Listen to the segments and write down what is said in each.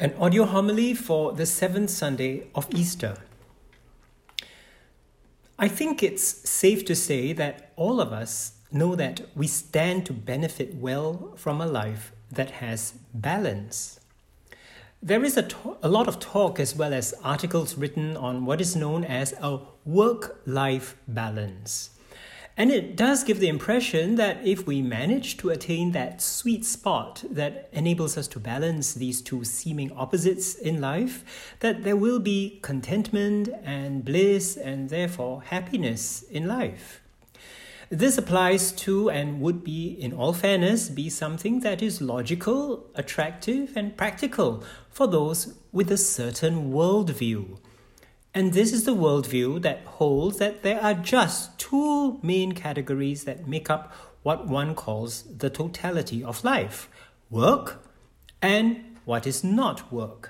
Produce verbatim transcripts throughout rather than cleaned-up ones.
An audio homily for the seventh Sunday of Easter. I think it's safe to say that all of us know that we stand to benefit well from a life that has balance. There is a, to- a lot of talk as well as articles written on what is known as a work-life balance. And it does give the impression that if we manage to attain that sweet spot that enables us to balance these two seeming opposites in life, that there will be contentment and bliss and therefore happiness in life. This applies to and would be, in all fairness, be something that is logical, attractive, and practical for those with a certain worldview. And this is the worldview that holds that there are just two main categories that make up what one calls the totality of life: work and what is not work.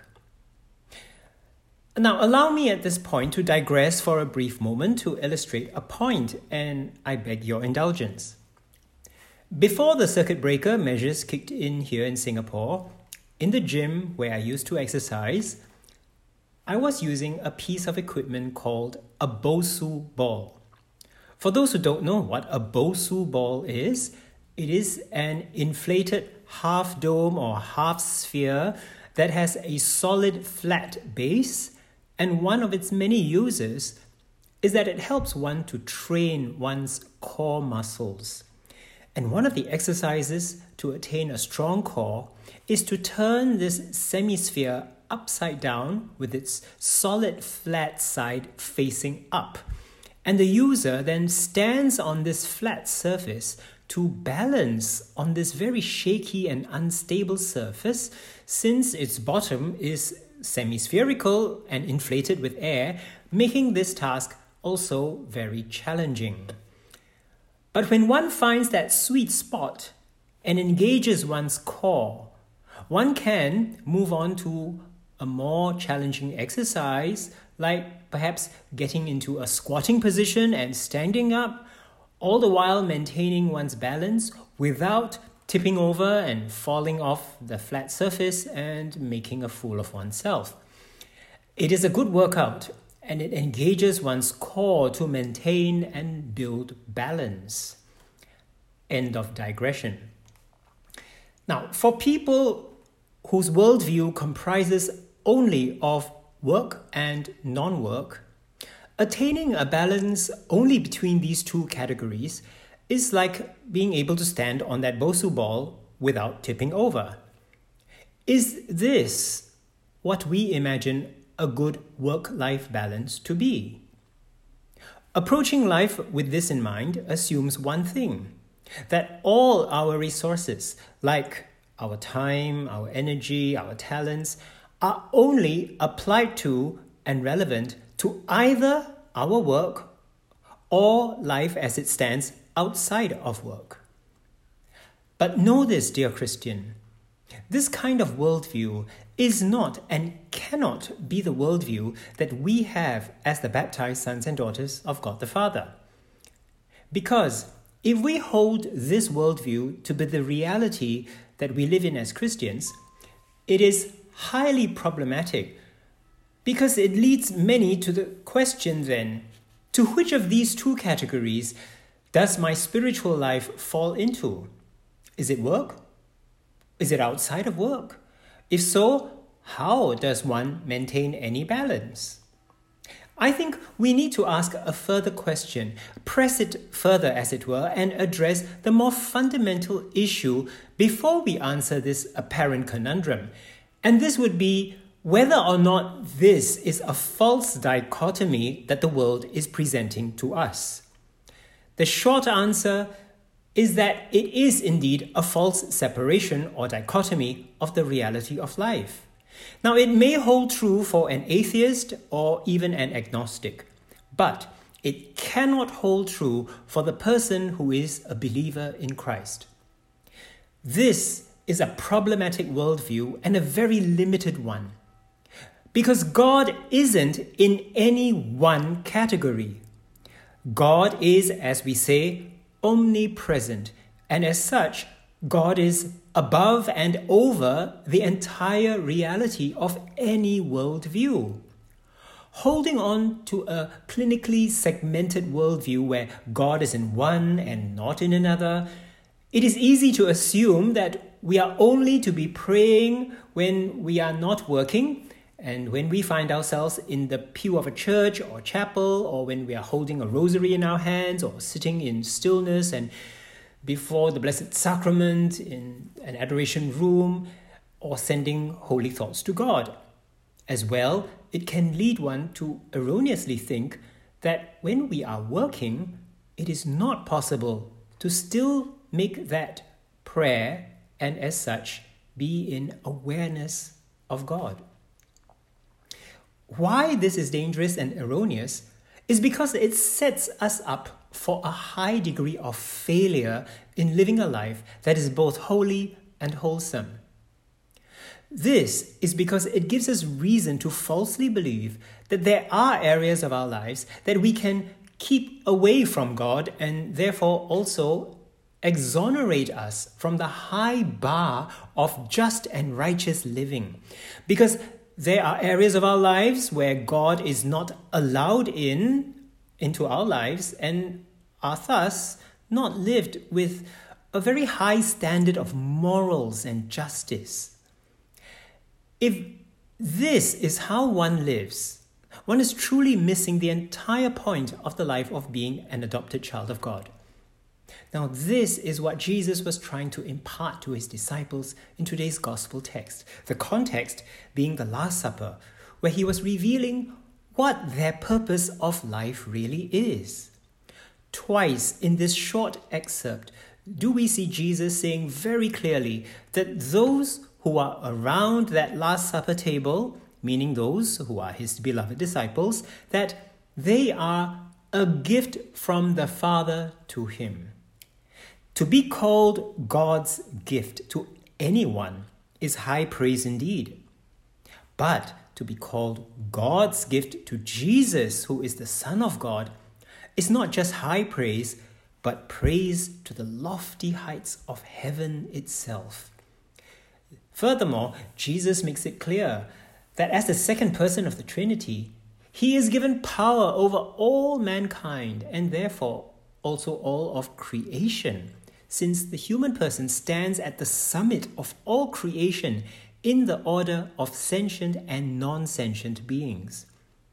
Now, allow me at this point to digress for a brief moment to illustrate a point, and I beg your indulgence. Before the circuit breaker measures kicked in here in Singapore, in the gym where I used to exercise, I was using a piece of equipment called a Bosu ball. For those who don't know what a Bosu ball is, it is an inflated half dome or half sphere that has a solid flat base, and one of its many uses is that it helps one to train one's core muscles. And one of the exercises to attain a strong core is to turn this semisphere upside down with its solid flat side facing up. And the user then stands on this flat surface to balance on this very shaky and unstable surface, since its bottom is semi-spherical and inflated with air, making this task also very challenging. But when one finds that sweet spot and engages one's core, one can move on to a more challenging exercise, like perhaps getting into a squatting position and standing up, all the while maintaining one's balance without tipping over and falling off the flat surface and making a fool of oneself. It is a good workout, and it engages one's core to maintain and build balance. End of digression. Now, for people whose worldview comprises only of work and non-work, attaining a balance only between these two categories is like being able to stand on that Bosu ball without tipping over. Is this what we imagine a good work-life balance to be? Approaching life with this in mind assumes one thing: that all our resources, like our time, our energy, our talents, are only applied to and relevant to either our work or life as it stands outside of work. But know this, dear Christian, this kind of worldview is not and cannot be the worldview that we have as the baptized sons and daughters of God the Father. Because if we hold this worldview to be the reality that we live in as Christians, it is highly problematic, because it leads many to the question then, to which of these two categories does my spiritual life fall into? Is it work? Is it outside of work? If so, how does one maintain any balance? I think we need to ask a further question, press it further as it were, and address the more fundamental issue before we answer this apparent conundrum. And this would be whether or not this is a false dichotomy that the world is presenting to us. The short answer is that it is indeed a false separation or dichotomy of the reality of life. Now, it may hold true for an atheist or even an agnostic, but it cannot hold true for the person who is a believer in Christ. This is a problematic worldview and a very limited one, because God isn't in any one category. God is, as we say, omnipresent, and as such, God is above and over the entire reality of any worldview. Holding on to a clinically segmented worldview where God is in one and not in another, it is easy to assume that we are only to be praying when we are not working, and when we find ourselves in the pew of a church or chapel, or when we are holding a rosary in our hands, or sitting in stillness and before the Blessed Sacrament in an adoration room, or sending holy thoughts to God. As well, it can lead one to erroneously think that when we are working, it is not possible to still make that prayer and as such be in awareness of God. Why this is dangerous and erroneous is because it sets us up for a high degree of failure in living a life that is both holy and wholesome. This is because it gives us reason to falsely believe that there are areas of our lives that we can keep away from God and therefore also exonerate us from the high bar of just and righteous living. Because there are areas of our lives where God is not allowed in into our lives and are thus not lived with a very high standard of morals and justice. If this is how one lives, one is truly missing the entire point of the life of being an adopted child of God. Now, this is what Jesus was trying to impart to his disciples in today's gospel text. The context being the Last Supper, where he was revealing what their purpose of life really is. Twice in this short excerpt do we see Jesus saying very clearly that those who are around that Last Supper table, meaning those who are his beloved disciples, that they are a gift from the Father to him. To be called God's gift to anyone is high praise indeed. But to be called God's gift to Jesus, who is the Son of God, is not just high praise, but praise to the lofty heights of heaven itself. Furthermore, Jesus makes it clear that as the second person of the Trinity, he is given power over all mankind and therefore also all of creation, since the human person stands at the summit of all creation in the order of sentient and non-sentient beings.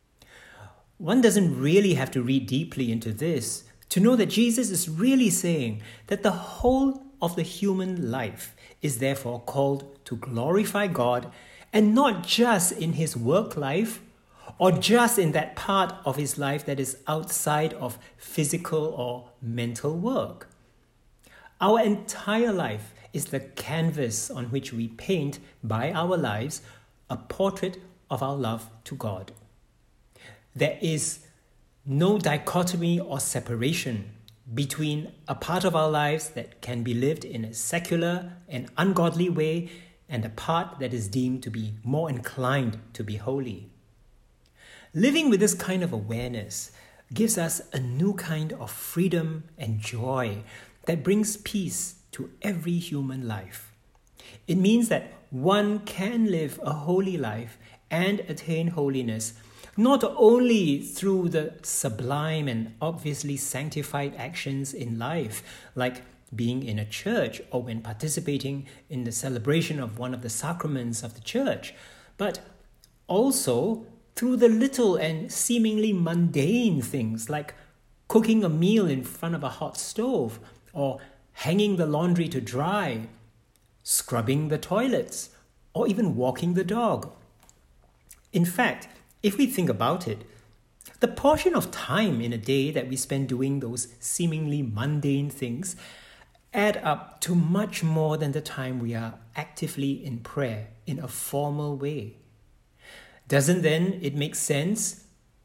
One doesn't really have to read deeply into this to know that Jesus is really saying that the whole of the human life is therefore called to glorify God, and not just in his work life or just in that part of his life that is outside of physical or mental work. Our entire life is the canvas on which we paint by our lives a portrait of our love to God. There is no dichotomy or separation between a part of our lives that can be lived in a secular and ungodly way and a part that is deemed to be more inclined to be holy. Living with this kind of awareness gives us a new kind of freedom and joy that brings peace to every human life. It means that one can live a holy life and attain holiness not only through the sublime and obviously sanctified actions in life, like being in a church or when participating in the celebration of one of the sacraments of the church, but also through the little and seemingly mundane things like cooking a meal in front of a hot stove, or hanging the laundry to dry, scrubbing the toilets, or even walking the dog. In fact, if we think about it, the portion of time in a day that we spend doing those seemingly mundane things add up to much more than the time we are actively in prayer in a formal way. Doesn't then it make sense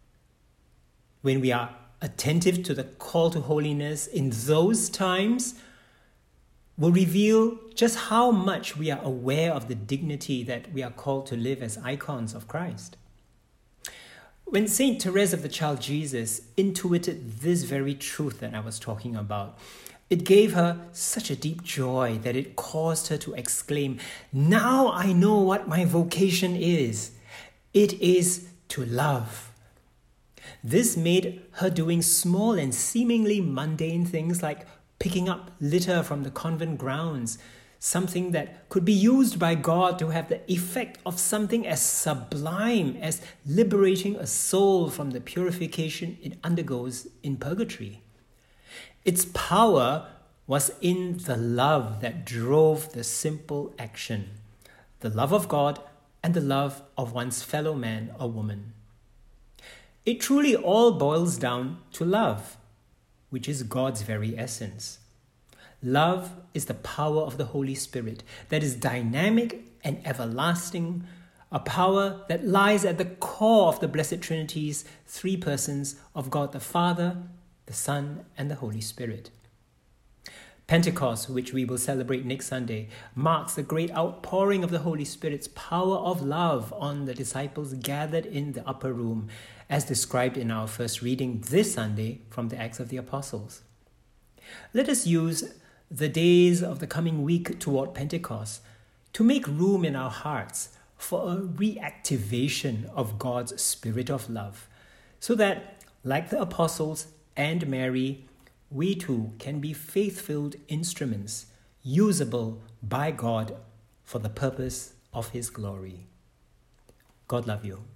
when we are attentive to the call to holiness in those times will reveal just how much we are aware of the dignity that we are called to live as icons of Christ? When Saint Therese of the Child Jesus intuited this very truth that I was talking about, It gave her such a deep joy that it caused her to exclaim, "Now I know what my vocation is. It is to love." This made her doing small and seemingly mundane things like picking up litter from the convent grounds, something that could be used by God to have the effect of something as sublime as liberating a soul from the purification it undergoes in purgatory. Its power was in the love that drove the simple action, the love of God and the love of one's fellow man or woman. It truly all boils down to love, which is God's very essence. Love is the power of the Holy Spirit that is dynamic and everlasting, a power that lies at the core of the Blessed Trinity's three persons of God the Father, the Son, and the Holy Spirit. Pentecost, which we will celebrate next Sunday, marks the great outpouring of the Holy Spirit's power of love on the disciples gathered in the upper room, as described in our first reading this Sunday from the Acts of the Apostles. Let us use the days of the coming week toward Pentecost to make room in our hearts for a reactivation of God's Spirit of love, so that, like the apostles and Mary, we too can be faith-filled instruments, usable by God for the purpose of His glory. God love you.